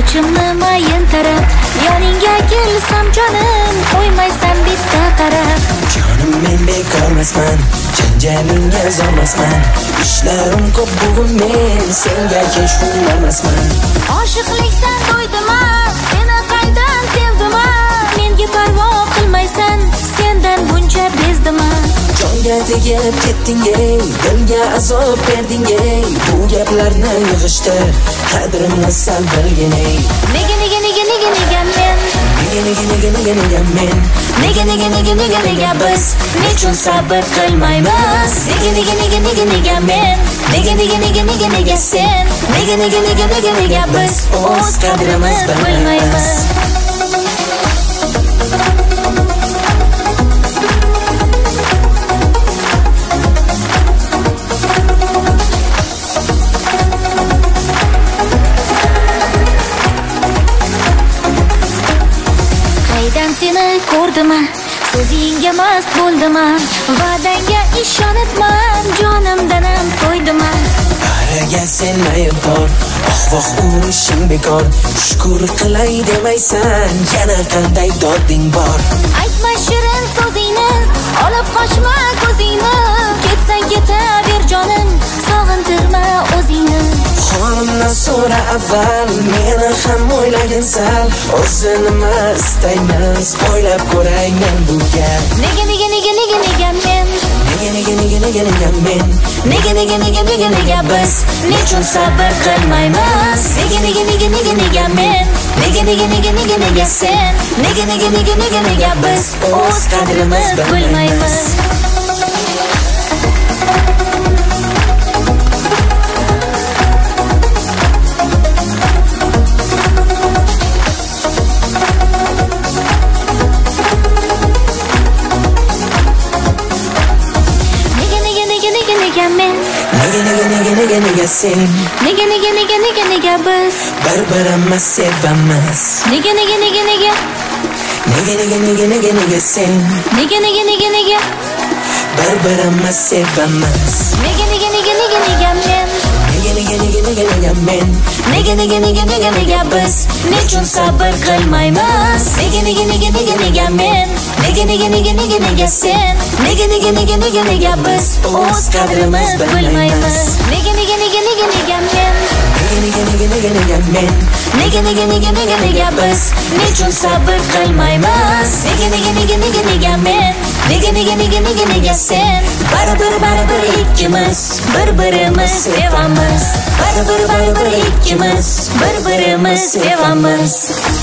sochimni mayin tarab, yoningga kelsam jonim, qo'ymaysan bitta qarab. Jonim men bekormasman, janjalingga zormasman. Ishlarim ko'p bugun men senga kech qo'ymasman. Oshiqlikdan to'ydim-a, seni qaydan sevdim-a, menga parvo qilmaysan, sendan buncha bezdim-a. Jonga tegib ketding-ey, dilga azob berding-ey. Bu gaplarni yig'ishtir, qadrimni sal bilgin-ey. Nega men? Nega biz nechun sabr qilmaymiz? Nega men? Nega sen? Nega biz o'z qadrimizni bilmaymiz? Qaydan seni ko'rdim-a, so'zingga mast bo'ldim-a, va'dangga ishonibman, jonimdan ham to'ydim-a. Qaraga sen aybdor, voh urishing bekor. Shukr qilay demaysan, yana qanday doding bor? Aytma shirin so'zingni, olib qochma ko'zingni, ketsang ketaver jonim, sog'intirma o'zingni. Xolimdan so'ra avval, meni ham o'ylagin sal. O'zini nima istaymiz, o'ylab ko'rayman bu gap. Nega men? Nega biz nechun sabr qilmaymiz? Nega men? Nega sen? Nega biz o'z qadrimizni bilmaymiz? Nega sen? Nega biz Bir-birimizni sevamiz. Nega sen? Nega Bir-birimizni sevamiz. Nega biz nechun sabr qilmaymiz? Nega men? Nega sen? Nega biz o'z qadrimizni bilmaymiz? Nega men? Nega biz nechun sabr qilmaymiz? Nega men? Nega sen? Baribir ikkimiz bir-birimizni sevamiz. Baribir ikkimiz bir-birimizni sevamiz.